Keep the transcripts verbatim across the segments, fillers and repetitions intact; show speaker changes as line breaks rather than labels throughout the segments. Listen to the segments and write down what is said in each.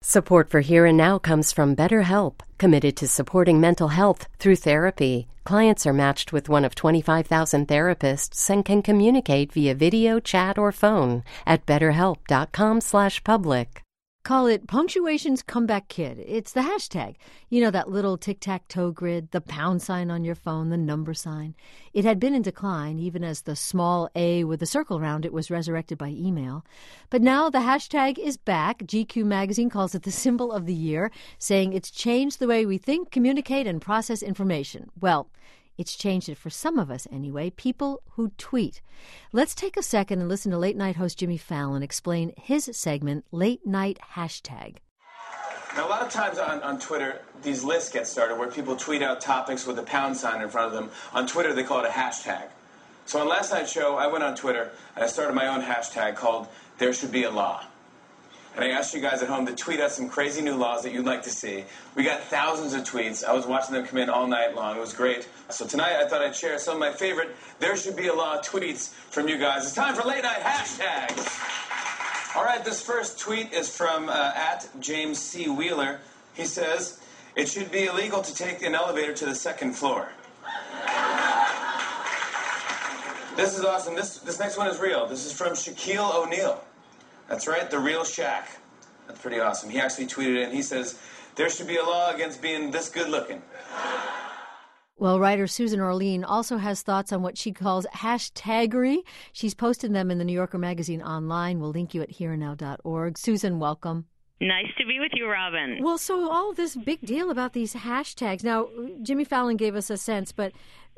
Support for Here and Now comes from BetterHelp, committed to supporting mental health through therapy. Clients are matched with one of twenty-five thousand therapists and can communicate via video, chat, or phone at betterhelp.com slash public.
Call it Punctuation's Comeback Kid. It's the hashtag. You know, that little tic-tac-toe grid, the pound sign on your phone, the number sign. It had been in decline, even as the small A with a circle around it was resurrected by email. But now the hashtag is back. G Q magazine calls it the symbol of the year, saying it's changed the way we think, communicate, and process information. Well, it's changed it for some of us anyway, people who tweet. Let's take a second and listen to late-night host Jimmy Fallon explain his segment, Late Night Hashtag.
Now, a lot of times on, on Twitter, these lists get started where people tweet out topics with a pound sign in front of them. On Twitter, they call it a hashtag. So on last night's show, I went on Twitter and I started my own hashtag called There Should Be a Law. And I asked you guys at home to tweet us some crazy new laws that you'd like to see. We got thousands of tweets. I was watching them come in all night long. It was great. So tonight I thought I'd share some of my favorite There Should Be a Law tweets from you guys. It's time for Late Night Hashtags. All right, this first tweet is from uh, at James C. Wheeler. He says, it should be illegal to take an elevator to the second floor. This is awesome. This, this next one is real. This is from Shaquille O'Neal. That's right, the real Shaq. That's pretty awesome. He actually tweeted it, and he says, there should be a law against being this good-looking.
Well, writer Susan Orlean also has thoughts on what she calls hashtaggery. She's posted them in the New Yorker magazine online. We'll link you at here and now dot org. Susan, welcome.
Nice to be with you, Robin.
Well, so all this big deal about these hashtags. Now, Jimmy Fallon gave us a sense, but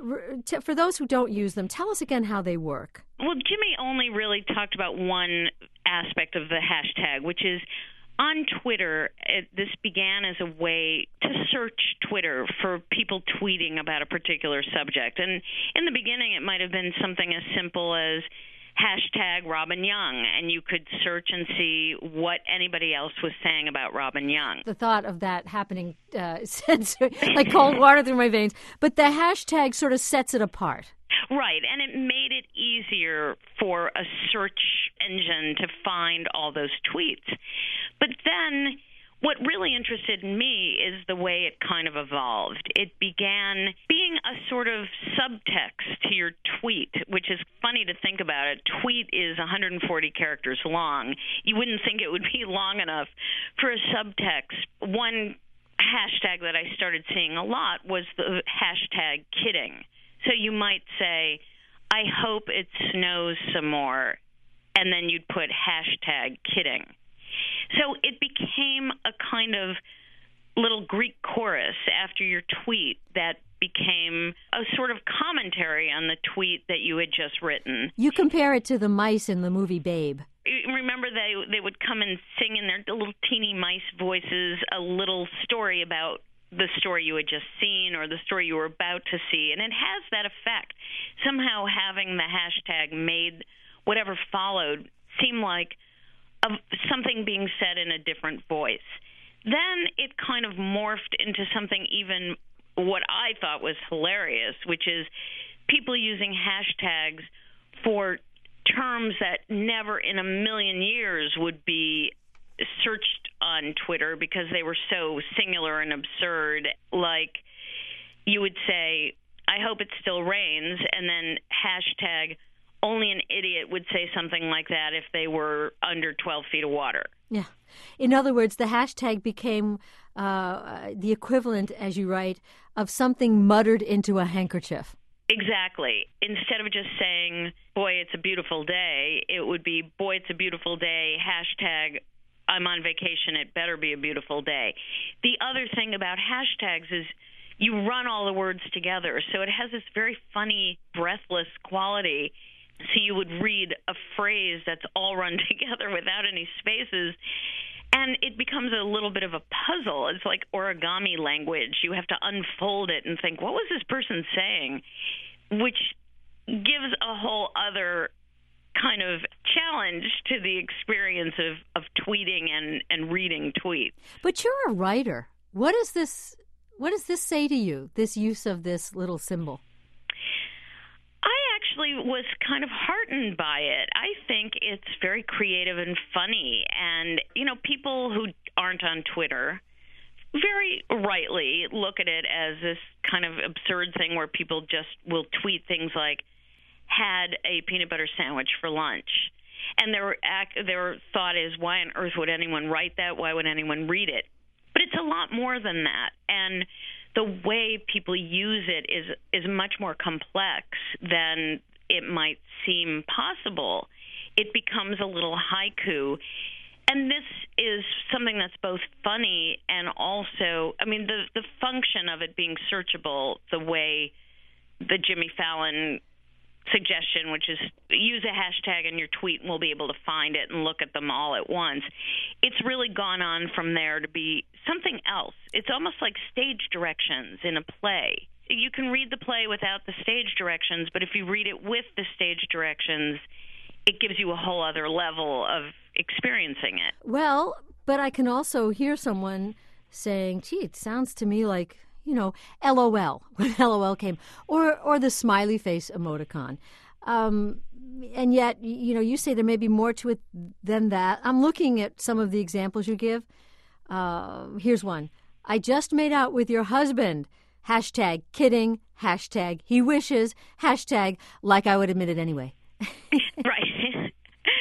for those who don't use them, tell us again how they work.
Well, Jimmy only really talked about one aspect of the hashtag, which is on Twitter. It, this began as a way to search Twitter for people tweeting about a particular subject. And in the beginning, it might have been something as simple as hashtag Robin Young, and you could search and see what anybody else was saying about Robin Young.
The thought of that happening uh, sends like cold water through my veins. But the hashtag sort of sets it apart.
Right, and it made it easier for a search engine to find all those tweets. But then what really interested me is the way it kind of evolved. It began being a sort of subtext to your tweet, which is funny to think about. A tweet is one hundred forty characters long. You wouldn't think it would be long enough for a subtext. One hashtag that I started seeing a lot was the hashtag kidding. So you might say, I hope it snows some more, and then you'd put hashtag kidding. So it became a kind of little Greek chorus after your tweet that became a sort of commentary on the tweet that you had just written.
You compare it to the mice in the movie Babe.
Remember, they they would come and sing in their little teeny mice voices a little story about the story you had just seen or the story you were about to see, and it has that effect. Somehow having the hashtag made whatever followed seem like of something being said in a different voice. Then it kind of morphed into something even what I thought was hilarious, which is people using hashtags for terms that never in a million years would be searched on Twitter because they were so singular and absurd. Like you would say, I hope it still rains, and then hashtag only an idiot would say something like that if they were under twelve feet of water.
Yeah. In other words, the hashtag became uh, the equivalent, as you write, of something muttered into a handkerchief.
Exactly. Instead of just saying, boy, it's a beautiful day, it would be, boy, it's a beautiful day, hashtag I'm on vacation, it better be a beautiful day. The other thing about hashtags is you run all the words together, so it has this very funny, breathless quality. So you would read a phrase that's all run together without any spaces, and it becomes a little bit of a puzzle. It's like origami language. You have to unfold it and think, what was this person saying? Which gives a whole other kind of challenge to the experience of, of tweeting and, and reading tweets.
But you're a writer. What is this? What does this say to you, this use of this little symbol?
Actually was kind of heartened by it. I think it's very creative and funny, and you know, people who aren't on Twitter very rightly look at it as this kind of absurd thing where people just will tweet things like, had a peanut butter sandwich for lunch. And their act, their thought is, why on earth would anyone write that? Why would anyone read it? But it's a lot more than that. And the way people use it is is much more complex than it might seem possible. It becomes a little haiku. And this is something that's both funny and also, I mean, the, the function of it being searchable, the way the Jimmy Fallon suggestion, which is use a hashtag in your tweet and we'll be able to find it and look at them all at once. It's really gone on from there to be something else. It's almost like stage directions in a play. You can read the play without the stage directions, but if you read it with the stage directions, it gives you a whole other level of experiencing it.
Well, but I can also hear someone saying, gee, it sounds to me like, you know, LOL, when LOL came, or or the smiley face emoticon. Um, and yet, you know, you say there may be more to it than that. I'm looking at some of the examples you give. Uh, here's one. I just made out with your husband. Hashtag kidding. Hashtag he wishes. Hashtag like I would admit it anyway.
Right.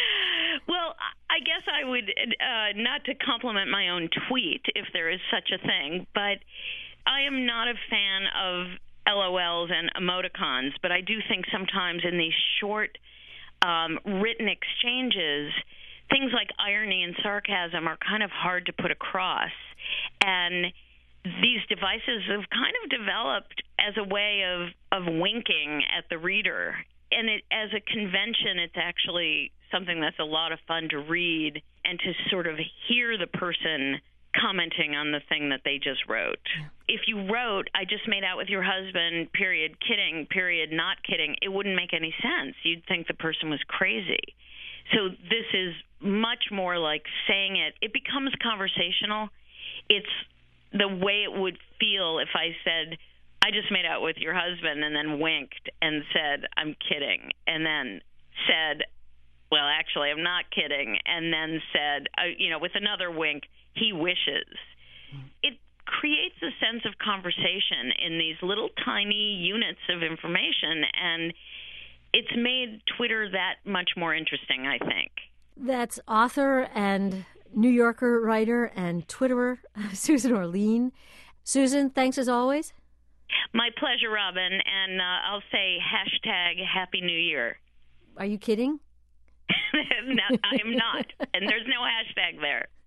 Well, I guess I would, uh, not to compliment my own tweet, if there is such a thing, but I am not a fan of LOLs and emoticons, but I do think sometimes in these short um, written exchanges, things like irony and sarcasm are kind of hard to put across. And these devices have kind of developed as a way of, of winking at the reader. And it, as a convention, it's actually something that's a lot of fun to read and to sort of hear the person commenting on the thing that they just wrote. Yeah. If you wrote, I just made out with your husband, period, kidding, period, not kidding, it wouldn't make any sense. You'd think the person was crazy. So this is much more like saying it. It becomes conversational. It's the way it would feel if I said, I just made out with your husband, and then winked and said, I'm kidding, and then said, well, actually, I'm not kidding, and then said, uh, you know, with another wink, he wishes. It creates a sense of conversation in these little tiny units of information, and it's made Twitter that much more interesting, I think.
That's author and New Yorker writer and Twitterer, Susan Orlean. Susan, thanks as always.
My pleasure, Robin, and uh, I'll say hashtag Happy New Year.
Are you kidding?
No, I am not, and there's no hashtag there.